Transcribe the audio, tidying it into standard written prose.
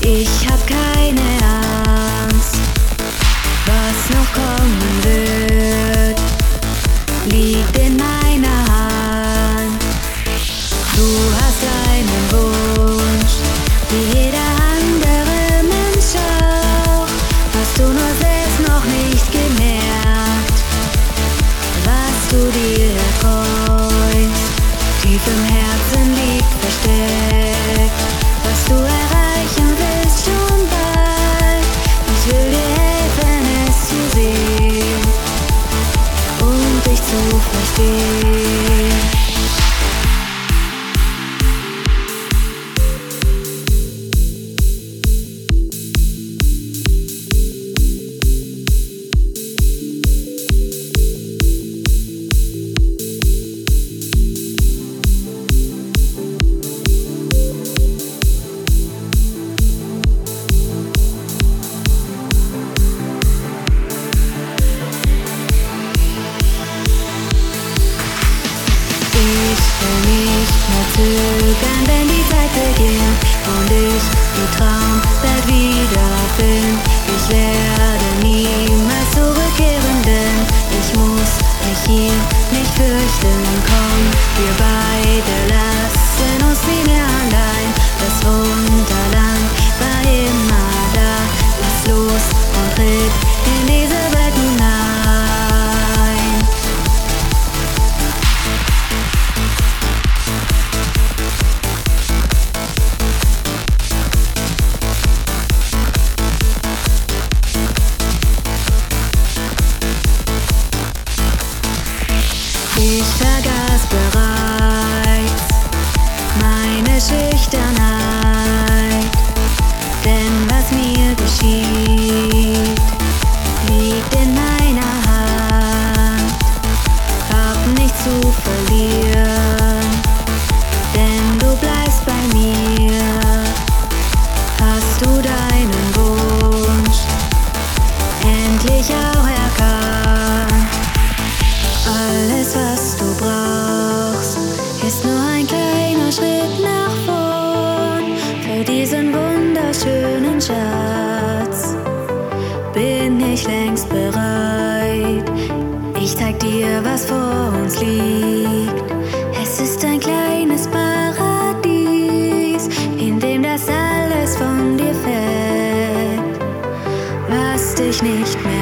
Ich hab keine Angst, was noch kommen wird, liegt in meiner Hand. Du hast einen Wunsch, wie jeder andere Mensch auch. Hast du nur selbst noch nicht gemerkt, was du dir erträumst, tief im Herzen liegt versteckt, was du erreichen willst schon bald. Ich will dir helfen, es zu sehen und dich zu verstehen. Zögern, wenn die Zeit beginnt und ich die Traumwelt wiederfind. Ich werde niemals zurückkehren, denn ich muss mich hier nicht fürchten. Komm, wir beide lassen uns nie mehr allein. Das Wunderland war immer da. Lass los und tritt in diese Welt hinein. Ich vergaß bereits meine Schüchternheit, denn was mir geschieht, liegt in meiner Hand. Hab nichts zu verlieren, denn du bleibst bei mir. Hast du deinen Wunsch endlich auch erkannt? Alles, was du brauchst, ist nur ein kleiner Schritt nach vorn. Für diesen wunderschönen Schatz bin ich längst bereit. Ich zeig dir, was vor uns liegt. Es ist ein kleines Paradies, in dem das alles von dir fällt, was dich nicht mehr